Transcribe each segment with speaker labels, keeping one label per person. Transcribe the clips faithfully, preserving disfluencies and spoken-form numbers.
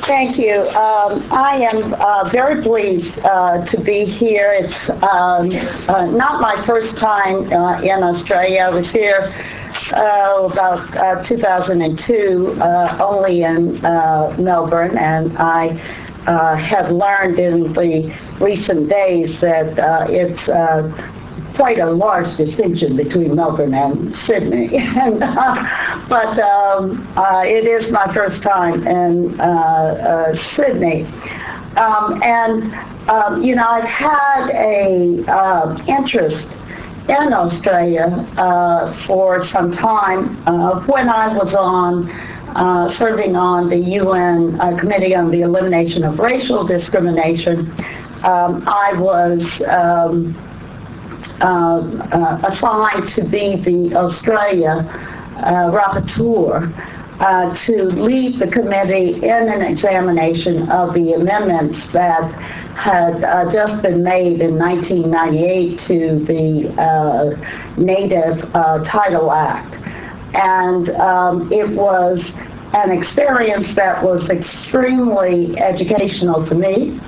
Speaker 1: Thank you. Um, I am uh, very pleased uh, to be here. It's um, uh, not my first time uh, in Australia. I was here uh, about uh, two thousand two, uh, only in uh, Melbourne, and I uh, have learned in the recent days that uh, it's uh, quite a large distinction between Melbourne and Sydney. and, uh, but um, uh, it is my first time in uh, uh, Sydney. Um, and, um, you know, I've had a uh, interest in Australia uh, for some time. Uh, when I was on uh, serving on the U N uh, Committee on the Elimination of Racial Discrimination, um, I was um, Uh, uh, assigned to be the Australia uh, rapporteur uh, to lead the committee in an examination of the amendments that had uh, just been made in nineteen ninety-eight to the uh, Native uh, Title Act. And um, it was an experience that was extremely educational for me.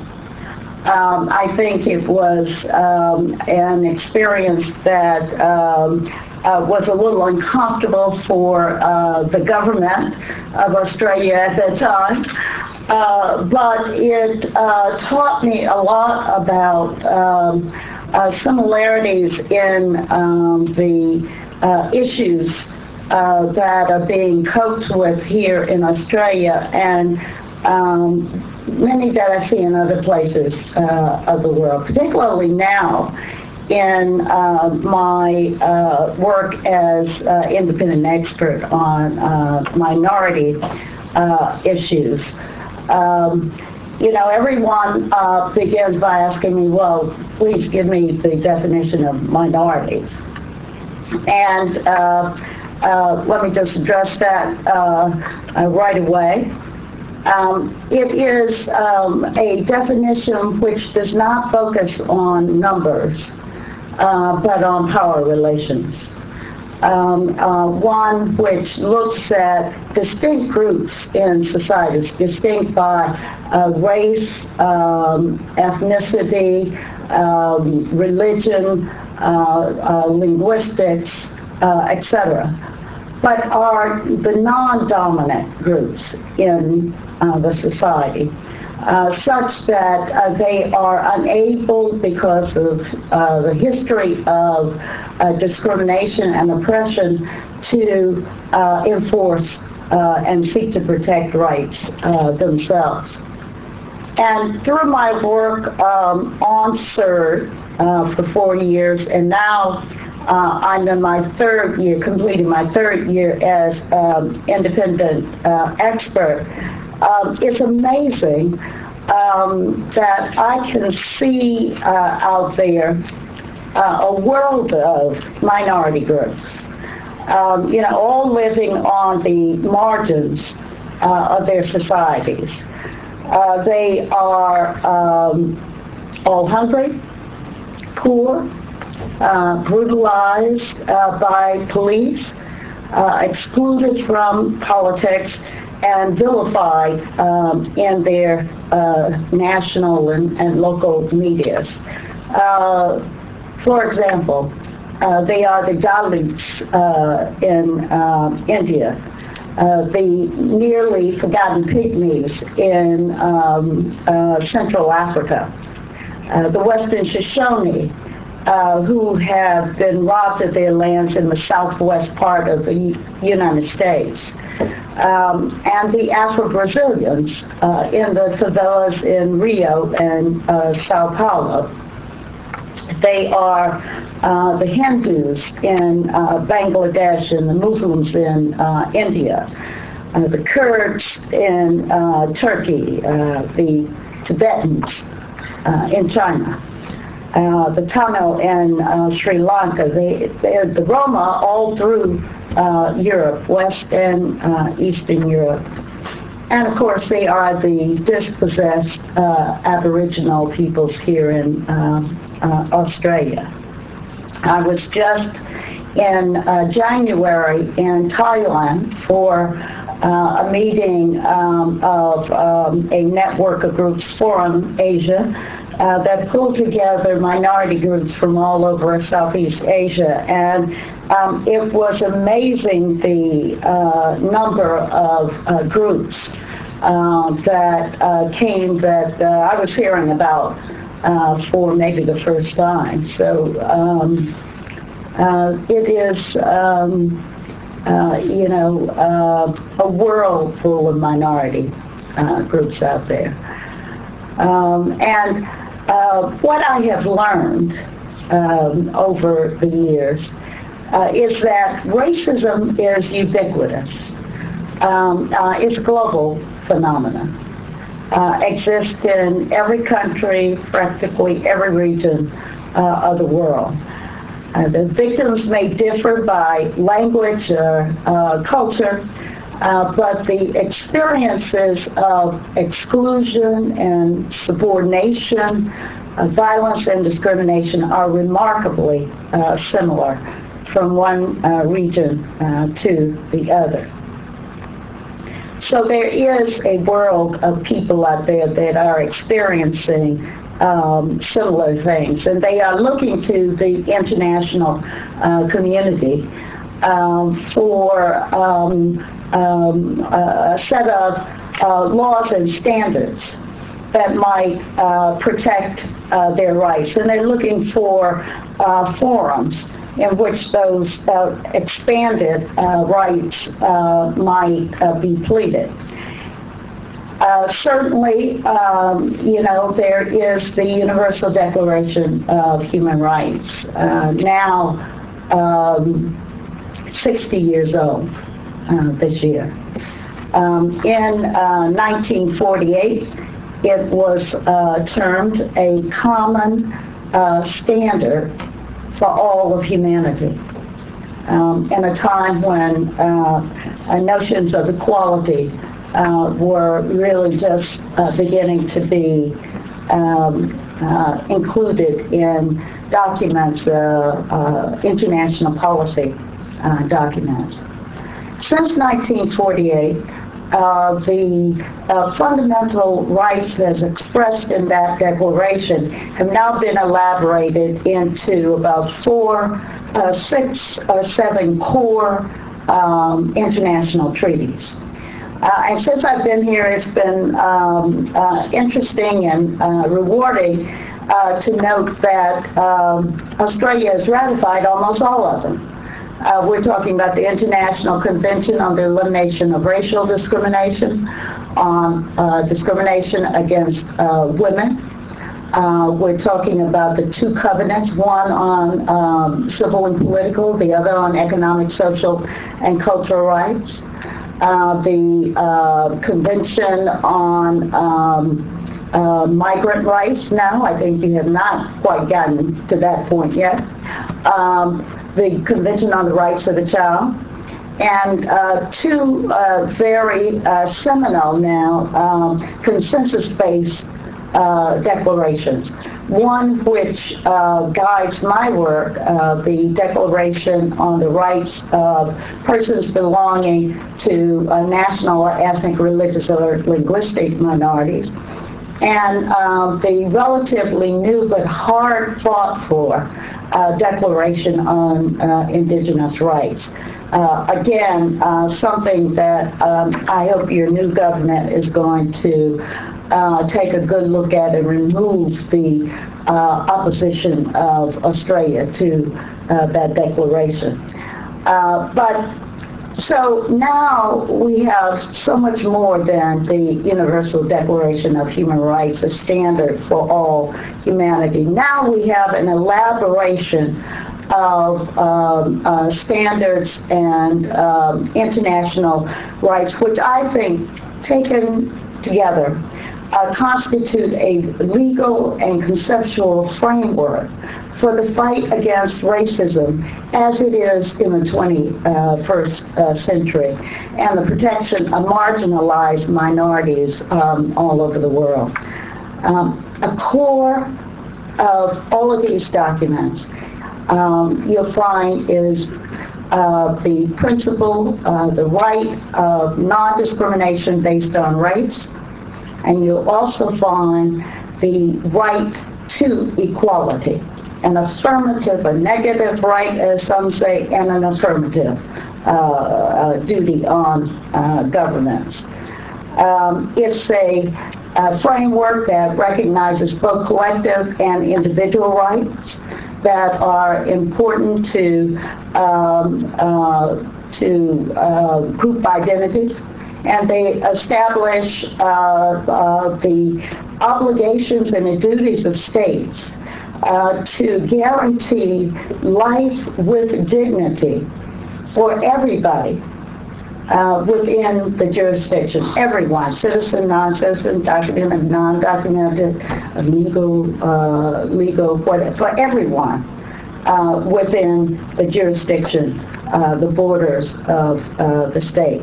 Speaker 1: Um, I think it was um, an experience that um, uh, was a little uncomfortable for uh, the government of Australia at that time, uh, but it uh, taught me a lot about um, uh, similarities in um, the uh, issues uh, that are being coped with here in Australia, and um, many that I see in other places uh, of the world, particularly now in uh, my uh, work as uh, independent expert on uh, minority uh, issues. Um, you know, everyone uh, begins by asking me, well, please give me the definition of minorities. And uh, uh, let me just address that uh, uh, right away. Um, it is um, a definition which does not focus on numbers, uh, but on power relations. Um, uh, one which looks at distinct groups in societies, distinct by uh, race, um, ethnicity, um, religion, uh, uh, linguistics, uh, et cetera, but are the non-dominant groups in uh, the society, uh, such that uh, they are unable, because of uh, the history of uh, discrimination and oppression, to uh, enforce uh, and seek to protect rights uh, themselves. And through my work um, on C E R D uh, for four years, and now Uh, I'm in my third year, completing my third year as um, independent uh, expert. Um, it's amazing um, that I can see uh, out there uh, a world of minority groups, um, you know, all living on the margins uh, of their societies. Uh, they are um, all hungry, poor, Uh, brutalized uh, by police, uh, excluded from politics, and vilified um, in their uh, national and, and local medias. Uh, for example, uh, they are the Dalits uh, in uh, India, uh, the nearly forgotten pygmies in um, uh, Central Africa, uh, the Western Shoshone, Uh, who have been robbed of their lands in the southwest part of the United States, um, and the Afro-Brazilians uh, in the favelas in Rio and uh, Sao Paulo. They are uh, the Hindus in uh, Bangladesh and the Muslims in uh, India, uh, the Kurds in uh, Turkey, uh, the Tibetans uh, in China. Uh, the Tamil in uh, Sri Lanka, they, the Roma all through uh, Europe, West and uh, Eastern Europe. And of course they are the dispossessed uh, Aboriginal peoples here in uh, uh, Australia. I was just in uh, January in Thailand for uh, a meeting um, of um, a network of groups, Forum Asia, uh, that pulled together minority groups from all over Southeast Asia. And um, it was amazing the uh, number of uh, groups uh, that uh, came that uh, I was hearing about uh, for maybe the first time. So um, uh, it is, um, uh, you know, uh, a world full of minority uh, groups out there. Um, and uh, what I have learned um, over the years uh, is that racism is ubiquitous. Um, uh, it's a global phenomenon. Uh, exists in every country, practically every region uh, of the world. Uh, the victims may differ by language or uh, culture, uh, but the experiences of exclusion and subordination, uh, violence and discrimination are remarkably uh, similar from one uh, region uh, to the other. So there is a world of people out there that are experiencing um, similar things, and they are looking to the international uh, community um, for um, um, a set of uh, laws and standards that might uh, protect uh, their rights. And they're looking for uh, forums in which those uh, expanded uh, rights uh, might uh, be pleaded. Uh, certainly, um, you know, there is the Universal Declaration of Human Rights, uh, now um, sixty years old uh, this year. Um, in uh, nineteen forty-eight, it was uh, termed a common uh, standard for all of humanity. Um, in a time when uh, notions of equality uh, were really just uh, beginning to be um, uh, included in documents, uh, uh, international policy uh, documents. Since nineteen forty-eight, Uh, the uh, fundamental rights as expressed in that declaration have now been elaborated into about four, uh, six or seven core um, international treaties. Uh, and since I've been here, it's been um, uh, interesting and uh, rewarding uh, to note that um, Australia has ratified almost all of them. Uh, we're talking about the International Convention on the Elimination of Racial Discrimination, on uh, discrimination against uh, women. Uh, we're talking about the two covenants, one on um, civil and political, the other on economic, social, and cultural rights. Uh, the uh, Convention on um, uh, migrant rights. Now, I think we have not quite gotten to that point yet. Um, the Convention on the Rights of the Child, and uh, two uh, very uh, seminal now um, consensus-based uh, declarations. One which uh, guides my work, uh, the Declaration on the Rights of Persons Belonging to uh, National or Ethnic, Religious, or Linguistic Minorities, and um, the relatively new but hard fought for uh, Declaration on uh, Indigenous Rights. Uh, again, uh, something that um, I hope your new government is going to uh, take a good look at and remove the uh, opposition of Australia to uh, that declaration. Uh, but So now we have so much more than the Universal Declaration of Human Rights, a standard for all humanity. Now we have an elaboration of um, uh, standards and um, international rights, which I think, taken together, uh, constitute a legal and conceptual framework for the fight against racism as it is in the twenty-first uh, century and the protection of marginalized minorities um, all over the world. Um, a core of all of these documents um, you'll find is uh, the principle, uh, the right of non-discrimination based on race, and you'll also find the right to equality, an affirmative, a negative right, as some say, and an affirmative uh, uh, duty on uh, governments. Um, it's a, a framework that recognizes both collective and individual rights that are important to um, uh, to uh, group identities, and they establish uh, uh, the obligations and the duties of states uh, to guarantee life with dignity for everybody uh, within the jurisdiction, everyone, citizen, non-citizen, documented, non-documented, legal, uh, legal, whatever, for everyone uh, within the jurisdiction, uh, the borders of uh, the state.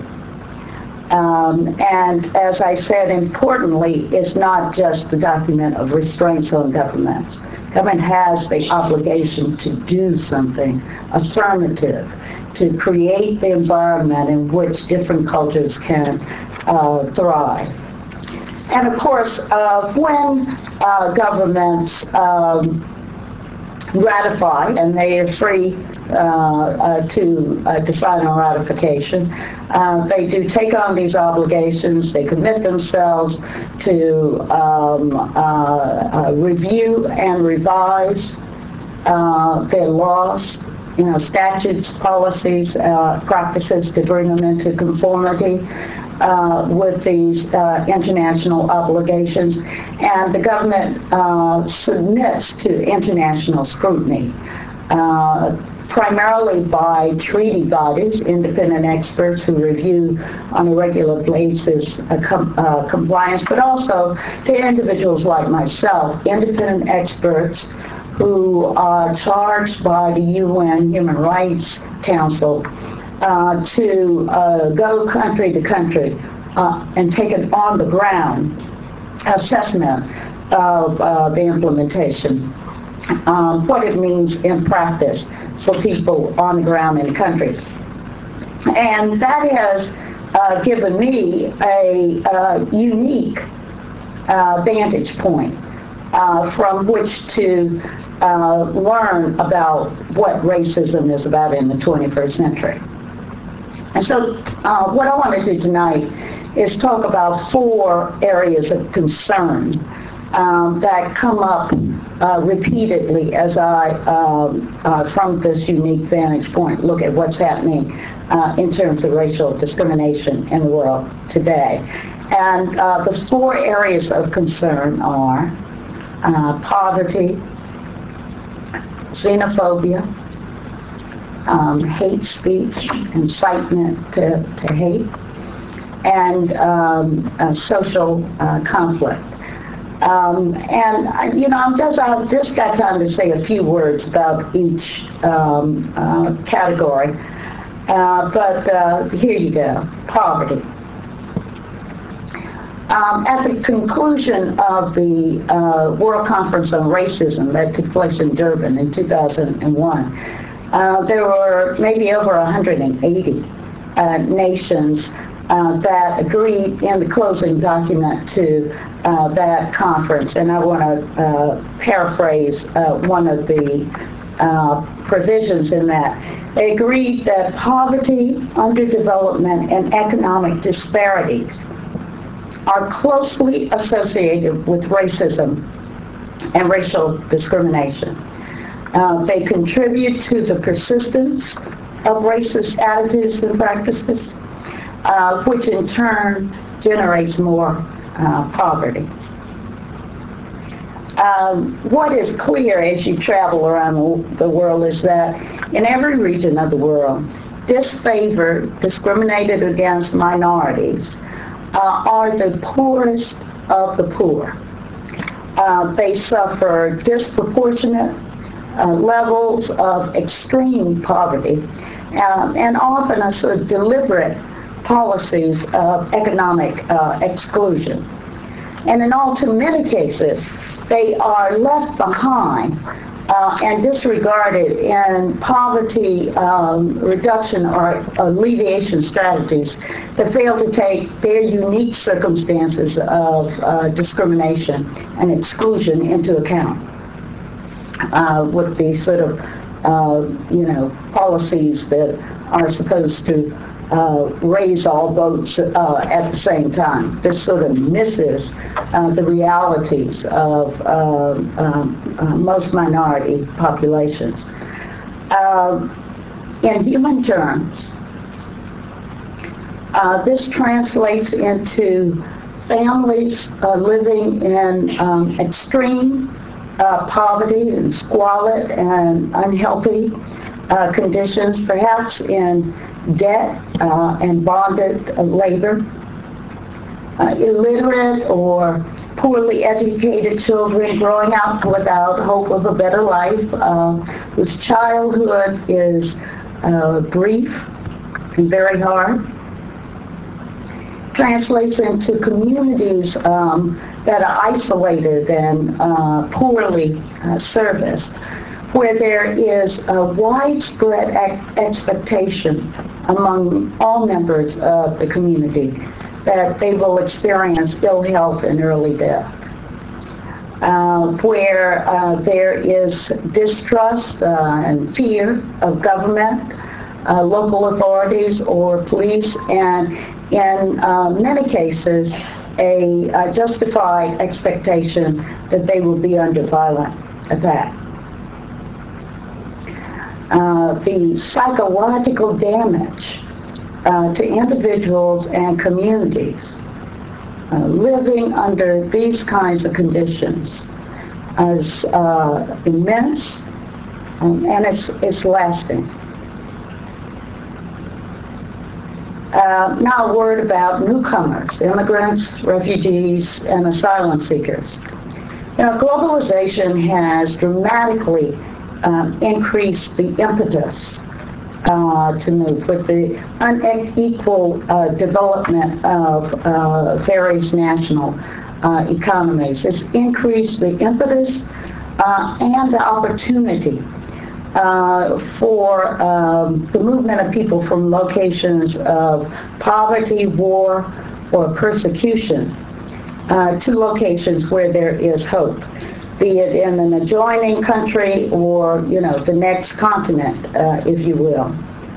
Speaker 1: Um, and as I said, importantly, it's not just the document of restraints on governments. Government has the obligation to do something affirmative, to create the environment in which different cultures can uh, thrive. And of course, uh, when uh, governments um, ratify, and they are free uh, uh, to uh, decide on ratification, uh, they do take on these obligations. They commit themselves to um, uh, uh, review and revise uh, their laws, you know, statutes, policies, uh, practices to bring them into conformity uh, with these uh, international obligations. And the government uh, submits to international scrutiny, uh, primarily by treaty bodies, independent experts who review on a regular basis uh, com uh, compliance, but also to individuals like myself, independent experts who are charged by the U N Human Rights Council uh, to uh, go country to country uh, and take an on-the-ground assessment of uh, the implementation, um, what it means in practice for people on the ground in countries. And that has uh, given me a uh, unique uh, vantage point uh, from which to uh, learn about what racism is about in the twenty-first century. And so uh, what I want to do tonight is talk about four areas of concern um, that come up uh, repeatedly as I, um, uh, from this unique vantage point, look at what's happening uh, in terms of racial discrimination in the world today. And uh, the four areas of concern are uh, poverty, xenophobia, um, hate speech, incitement to, to hate, and um, uh, social uh, conflict. Um, and, you know, I'm just, I've just got time to say a few words about each um, uh, category. Uh, but uh, here you go, poverty. Um, at the conclusion of the uh, World Conference on Racism that took place in Durban in two thousand one, uh, there were maybe over one hundred eighty uh, nations uh, that agreed in the closing document to uh, that conference. And I want to uh, paraphrase uh, one of the uh, provisions in that. They agreed that poverty, underdevelopment, and economic disparities are closely associated with racism and racial discrimination. Uh, they contribute to the persistence of racist attitudes and practices, uh, which in turn generates more uh, poverty. Um, what is clear as you travel around the world is that in every region of the world, disfavored, discriminated against minorities uh, are the poorest of the poor. Uh, they suffer disproportionate uh, levels of extreme poverty uh, and often a sort of deliberate policies of economic uh, exclusion. And in all too many cases, they are left behind uh, and disregarded in poverty um, reduction or alleviation strategies that fail to take their unique circumstances of uh, discrimination and exclusion into account uh, with the sort of, uh, you know, policies that are supposed to Uh, raise all boats uh, at the same time. This sort of misses uh, the realities of uh, um, uh, most minority populations. Uh, in human terms, uh, this translates into families uh, living in um, extreme uh, poverty and squalid and unhealthy uh, conditions, perhaps in debt uh, and bonded uh, labor, uh, illiterate or poorly educated children growing up without hope of a better life, uh, whose childhood is uh, brief and very hard, translates into communities um, that are isolated and uh, poorly uh, serviced, where there is a widespread ex expectation among all members of the community that they will experience ill health and early death, uh, where uh, there is distrust uh, and fear of government, uh, local authorities, or police, and in uh, many cases, a, a justified expectation that they will be under violent attack. Uh, the psychological damage uh, to individuals and communities uh, living under these kinds of conditions is uh, immense, um, and it's, it's lasting. Uh, now a word about newcomers, immigrants, refugees, and asylum seekers. You know, globalization has dramatically Um, increase the impetus uh, to move with the unequal uh, development of uh, various national uh, economies. It's increased the impetus uh, and the opportunity uh, for um, the movement of people from locations of poverty, war, or persecution uh, to locations where there is hope, be it in an adjoining country or, you know, the next continent, uh, if you will.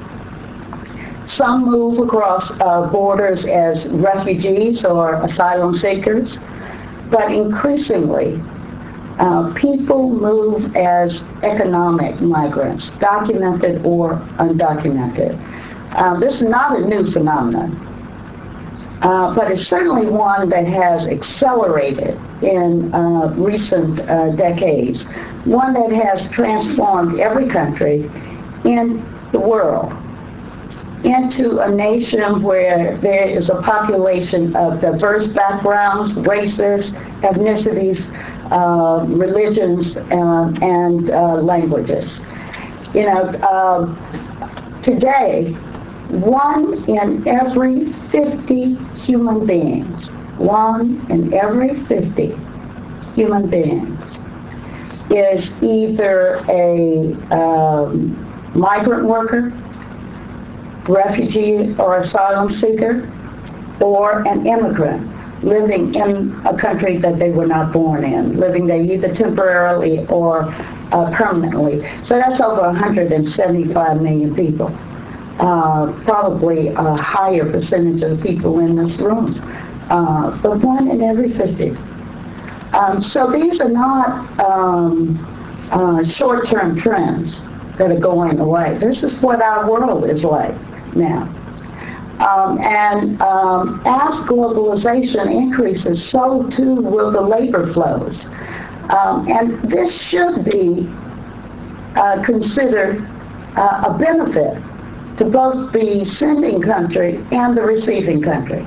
Speaker 1: Some move across uh, borders as refugees or asylum seekers, but increasingly, uh, people move as economic migrants, documented or undocumented. Uh, this is not a new phenomenon. Uh, but it's certainly one that has accelerated in uh, recent uh, decades, one that has transformed every country in the world into a nation where there is a population of diverse backgrounds, races, ethnicities, uh, religions, uh, and uh, languages. You know, uh, today, one in every fifty human beings, one in every fifty human beings is either a um, migrant worker, refugee or asylum seeker, or an immigrant living in a country that they were not born in, living there either temporarily or uh, permanently. So that's over one hundred seventy-five million people. Uh, probably a higher percentage of the people in this room, uh, but one in every fifty. Um, so these are not um, uh, short-term trends that are going away. This is what our world is like now. Um, and um, as globalization increases, so too will the labor flows. Um, and this should be uh, considered uh, a benefit to both the sending country and the receiving country.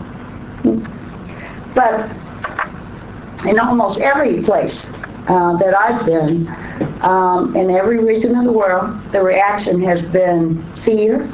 Speaker 1: But in almost every place uh, that I've been, um, in every region of the world, the reaction has been fear,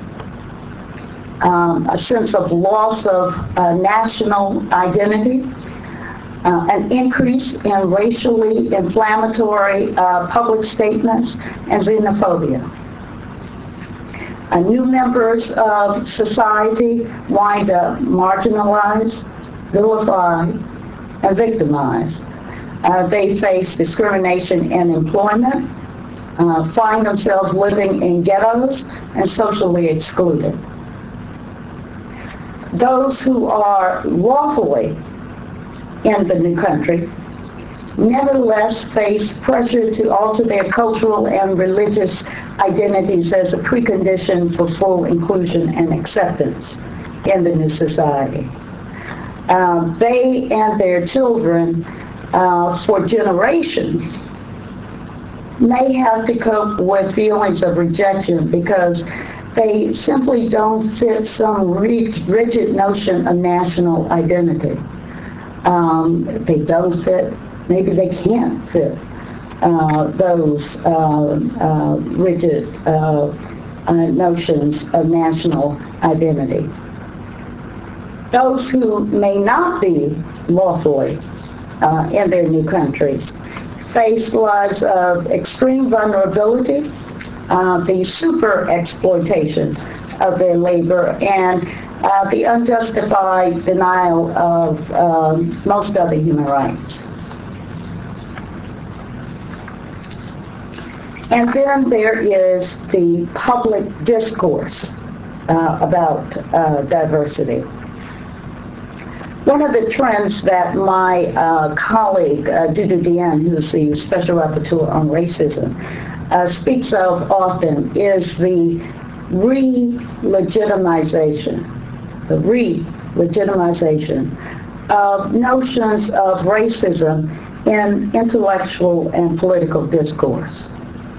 Speaker 1: um, a sense of loss of uh, national identity, uh, an increase in racially inflammatory uh, public statements and xenophobia. Uh, new members of society wind up marginalized, vilified, and victimized. Uh, they face discrimination in employment, uh, find themselves living in ghettos, and socially excluded. Those who are lawfully in the new country nevertheless face pressure to alter their cultural and religious identities as a precondition for full inclusion and acceptance in the new society. Uh, they and their children, uh, for generations, may have to cope with feelings of rejection because they simply don't fit some rigid notion of national identity. Um, they don't fit, maybe they can't fit uh, those uh, uh, rigid uh, uh, notions of national identity. Those who may not be lawfully uh, in their new countries face lives of extreme vulnerability, uh, the super exploitation of their labor, and uh, the unjustified denial of uh, most other human rights. And then there is the public discourse uh, about uh, diversity. One of the trends that my uh, colleague, uh, Dudu Dieng, who's the Special Rapporteur on Racism, uh, speaks of often is the re-legitimization, the re-legitimization of notions of racism in intellectual and political discourse.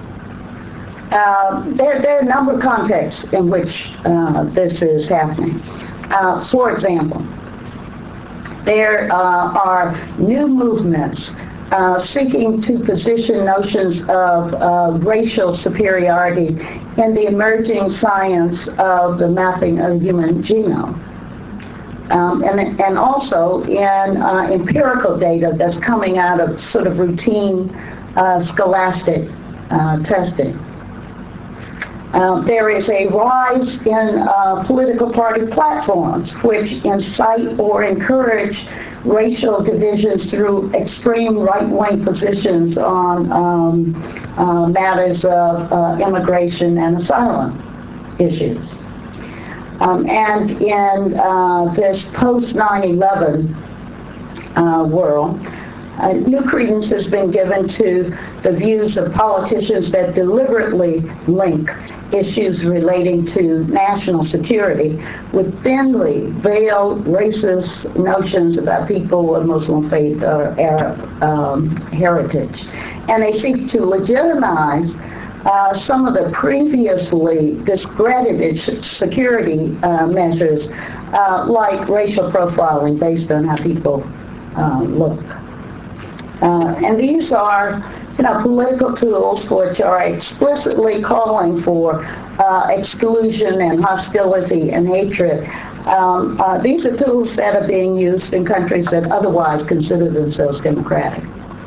Speaker 1: Uh, there, there are a number of contexts in which uh, this is happening. Uh, for example, there uh, are new movements uh, seeking to position notions of uh, racial superiority in the emerging science of the mapping of the human genome. Um, and, and also in uh, empirical data that's coming out of sort of routine uh, scholastic uh, testing. Uh, there is a rise in uh, political party platforms which incite or encourage racial divisions through extreme right-wing positions on um, uh, matters of uh, immigration and asylum issues. Um, and in uh, this post nine eleven uh, world, Uh, new credence has been given to the views of politicians that deliberately link issues relating to national security with thinly veiled racist notions about people of Muslim faith or Arab um, heritage. And they seek to legitimize uh, some of the previously discredited security uh, measures uh, like racial profiling based on how people uh, look. Uh, and these are, you know, political tools which are explicitly calling for uh, exclusion and hostility and hatred. Um, uh, these are tools that are being used in countries that otherwise consider themselves democratic.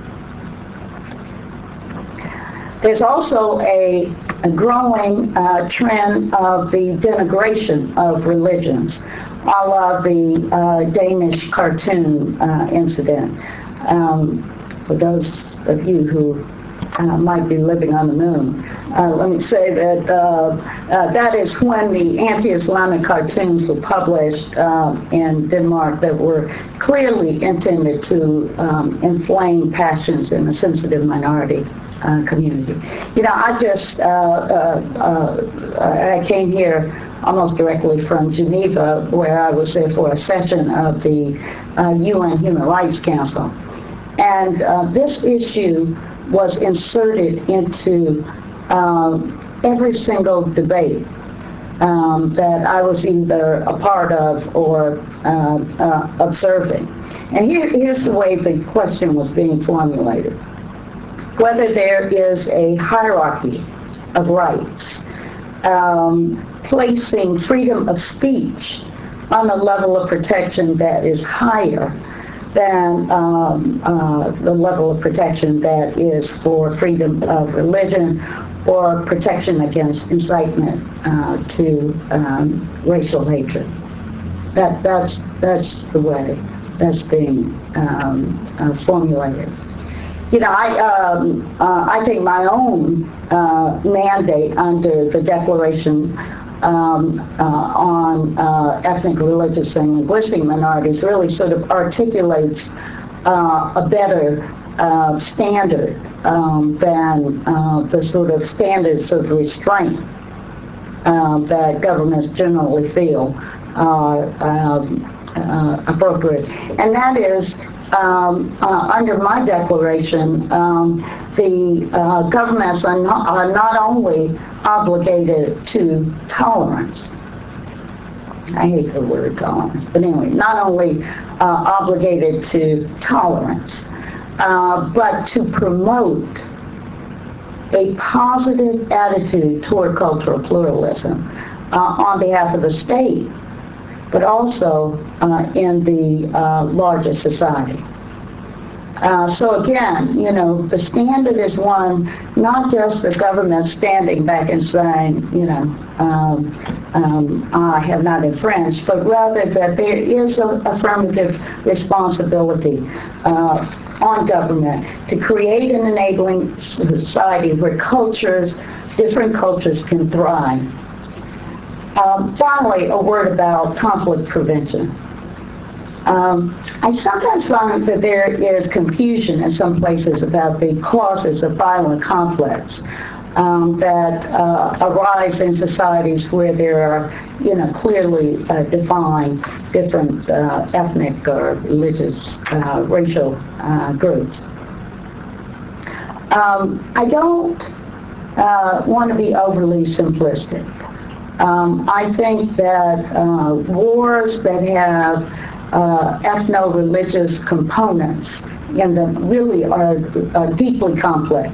Speaker 1: There's also a, a growing uh, trend of the denigration of religions, a la the uh, Danish cartoon uh, incident. Um, For those of you who uh, might be living on the moon, uh, let me say that uh, uh, that is when the anti-Islamic cartoons were published uh, in Denmark that were clearly intended to um, inflame passions in the sensitive minority uh, community. You know, I just, uh, uh, uh, I came here almost directly from Geneva, where I was there for a session of the uh, U N Human Rights Council. And uh, this issue was inserted into uh, every single debate um, that I was either a part of or uh, uh, observing. And here, here's the way the question was being formulated. Whether there is a hierarchy of rights, um, placing freedom of speech on a level of protection that is higher than um, uh, the level of protection that is for freedom of religion or protection against incitement uh, to um, racial hatred. That, that's, that's the way that's being um, uh, formulated. You know, I, um, uh, I think my own uh, mandate under the Declaration um, uh, on uh, ethnic, religious, and linguistic minorities really sort of articulates uh, a better uh, standard um, than uh, the sort of standards of restraint uh, that governments generally feel are um, uh, appropriate. And that is, um, uh, under my declaration, um, the uh, governments are not, are not only obligated to tolerance. I hate the word tolerance, but anyway, not only uh, obligated to tolerance, uh, but to promote a positive attitude toward cultural pluralism uh, on behalf of the state, but also uh, in the uh, larger society. Uh, so again, you know, the standard is one, not just the government standing back and saying, you know, um, um, I have not infringed, but rather that there is an affirmative responsibility uh, on government to create an enabling society where cultures, different cultures can thrive. Um, finally, a word about conflict prevention. Um, I sometimes find that there is confusion in some places about the causes of violent conflicts um, that uh, arise in societies where there are, you know, clearly uh, defined different uh, ethnic or religious, uh, racial uh, groups. Um, I don't uh, want to be overly simplistic. Um, I think that uh, wars that have Uh, ethno-religious components in them really are uh, deeply complex.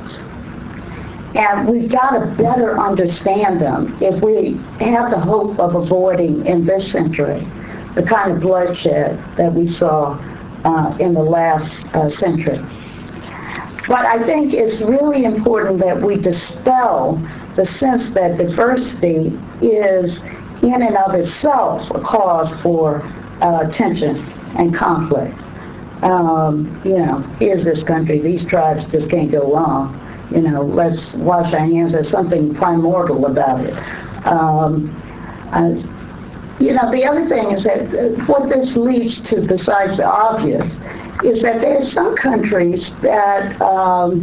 Speaker 1: And we've got to better understand them if we have the hope of avoiding in this century the kind of bloodshed that we saw uh, in the last uh, century. But I think it's really important that we dispel the sense that diversity is in and of itself a cause for Uh, tension and conflict. Um, you know, here's this country, these tribes just can't go along. You know, let's wash our hands. There's something primordial about it. Um, uh, you know, the other thing is that uh, what this leads to, besides the obvious, is that there are some countries that, um,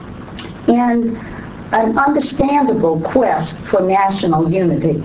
Speaker 1: in an understandable quest for national unity,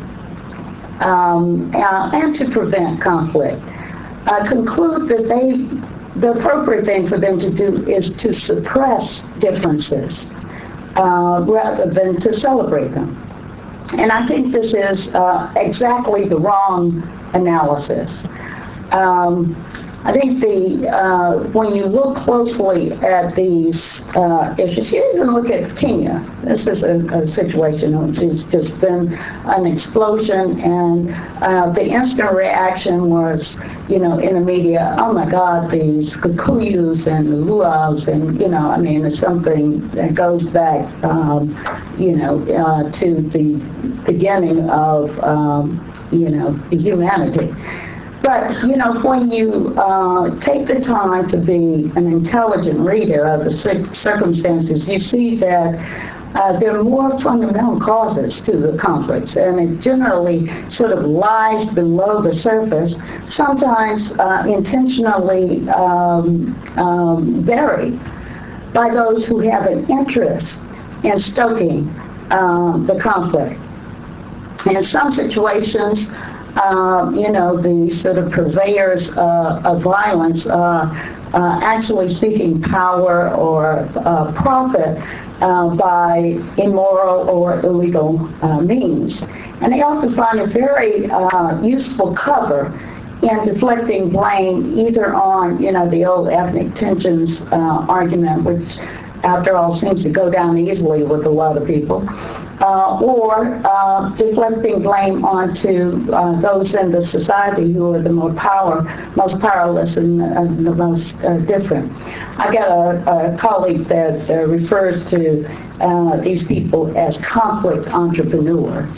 Speaker 1: Um, uh, and to prevent conflict, uh, conclude that they, the appropriate thing for them to do is to suppress differences uh, rather than to celebrate them. And I think this is uh, exactly the wrong analysis. Um, I think the uh, when you look closely at these uh, issues, you even look at Kenya. This is a, a situation which has just been an explosion, and uh, the instant reaction was, you know, in the media, oh my God, these Kikuyus and the Luos, and you know, I mean, it's something that goes back, um, you know, uh, to the beginning of, um, you know, humanity. But, you know, when you uh, take the time to be an intelligent reader of the circumstances, you see that uh, there are more fundamental causes to the conflicts, and it generally sort of lies below the surface, sometimes uh, intentionally um, um, buried by those who have an interest in stoking um, the conflict. And in some situations, Um, you know, the sort of purveyors uh, of violence are uh, actually seeking power or uh, profit uh, by immoral or illegal uh, means. And they often find a very uh, useful cover in deflecting blame either on, you know, the old ethnic tensions uh, argument, which after all seems to go down easily with a lot of people, uh, or uh, deflecting blame onto uh, those in the society who are the more power, most powerless and uh, the most uh, different. I got a, a colleague that uh, refers to uh, these people as conflict entrepreneurs.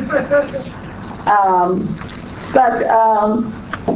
Speaker 1: um, but um,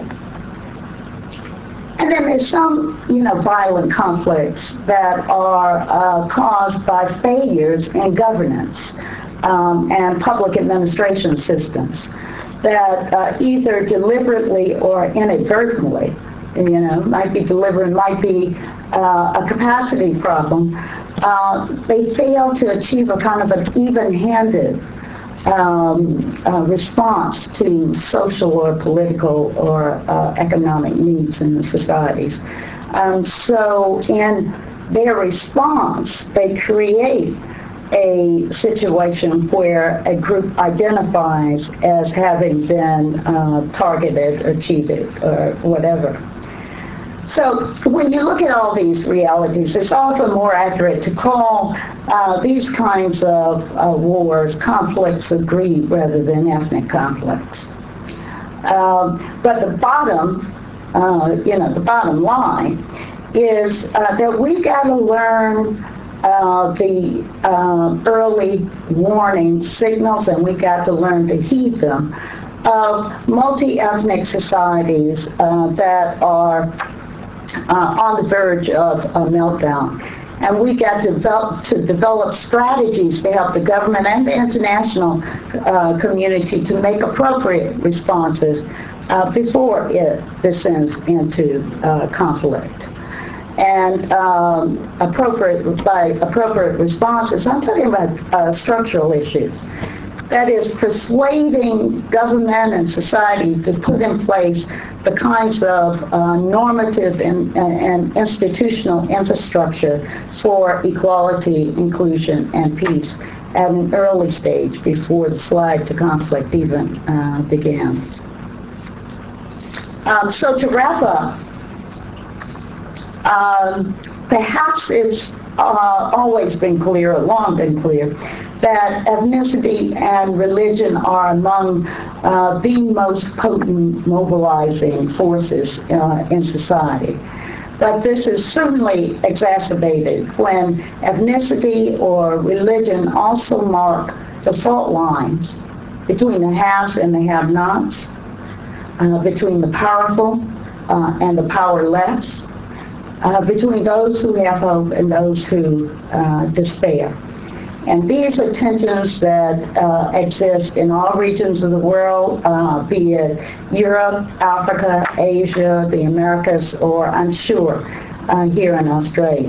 Speaker 1: And then there's some, you know, violent conflicts that are uh, caused by failures in governance um, and public administration systems that uh, either deliberately or inadvertently, you know, might be deliberate, might be uh, a capacity problem. Uh, they fail to achieve a kind of an even-handed Um, uh, response to social or political or uh, economic needs in the societies. Um, so in their response, they create a situation where a group identifies as having been uh, targeted or cheated or whatever. So when you look at all these realities, it's often more accurate to call uh, these kinds of uh, wars conflicts of greed rather than ethnic conflicts. Um, but the bottom, uh, you know, the bottom line is uh, that we've got to learn uh, the uh, early warning signals, and we've got to learn to heed them, of multi-ethnic societies uh, that are Uh, on the verge of a meltdown. And we got to develop, to develop strategies to help the government and the international uh, community to make appropriate responses uh, before it descends into uh, conflict. And um, appropriate, by appropriate responses, I'm talking about uh, structural issues. That is, persuading government and society to put in place the kinds of uh, normative and, and institutional infrastructure for equality, inclusion, and peace at an early stage before the slide to conflict even uh, begins. Um, so to wrap up, um, perhaps it's uh, always been clear, or long been clear, that ethnicity and religion are among uh, the most potent mobilizing forces uh, in society. But this is certainly exacerbated when ethnicity or religion also mark the fault lines between the haves and the have-nots, uh, between the powerful uh, and the powerless, uh, between those who have hope and those who uh, despair. And these are tensions that uh, exist in all regions of the world, uh, be it Europe, Africa, Asia, the Americas, or I'm sure uh, here in Australia.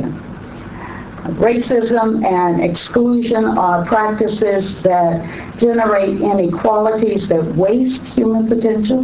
Speaker 1: Racism and exclusion are practices that generate inequalities that waste human potential,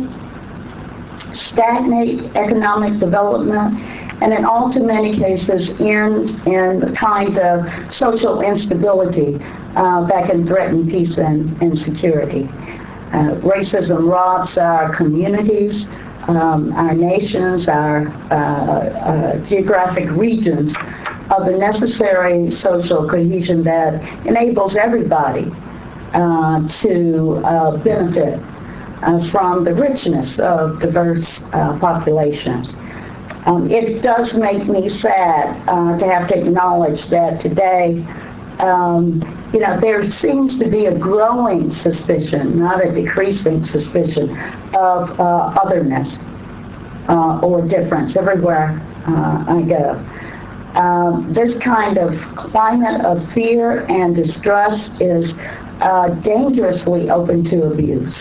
Speaker 1: stagnate economic development, and in all too many cases ends in the kind of social instability uh, that can threaten peace and, and security. Uh, racism robs our communities, um, our nations, our uh, uh, geographic regions of the necessary social cohesion that enables everybody uh, to uh, benefit uh, from the richness of diverse uh, populations. Um, it does make me sad uh, to have to acknowledge that today, um, you know, there seems to be a growing suspicion, not a decreasing suspicion, of uh, otherness uh, or difference everywhere uh, I go. Um, this kind of climate of fear and distrust is uh, dangerously open to abuse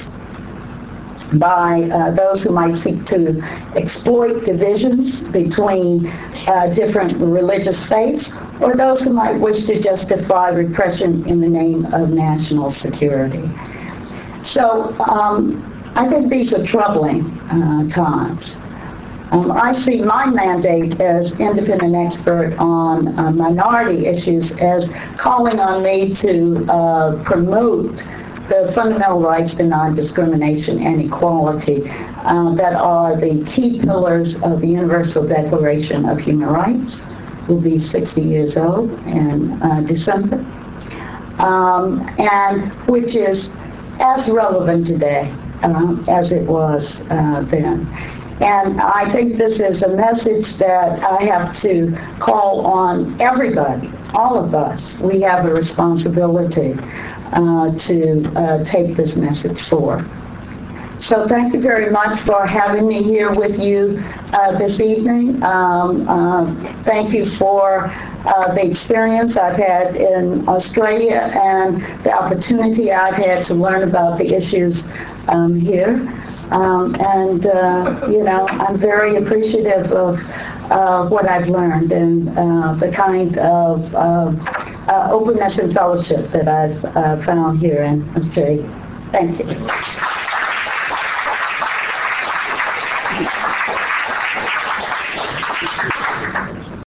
Speaker 1: by uh, those who might seek to exploit divisions between uh, different religious faiths, or those who might wish to justify repression in the name of national security. So um, I think these are troubling uh, times. Um, I see my mandate as independent expert on uh, minority issues as calling on me to uh, promote the fundamental rights to non-discrimination and equality uh, that are the key pillars of the Universal Declaration of Human Rights. Will be sixty years old in uh, December. um, and which is as relevant today um, as it was uh, then. And I think this is a message that I have to call on everybody, all of us. We have a responsibility uh, to uh, take this message forward. So thank you very much for having me here with you uh, this evening. Um, uh, thank you for uh, the experience I've had in Australia and the opportunity I've had to learn about the issues um, here. Um, and, uh, you know, I'm very appreciative of uh, what I've learned and uh, the kind of uh, uh, openness and fellowship that I've uh, found here in Australia. Thank you.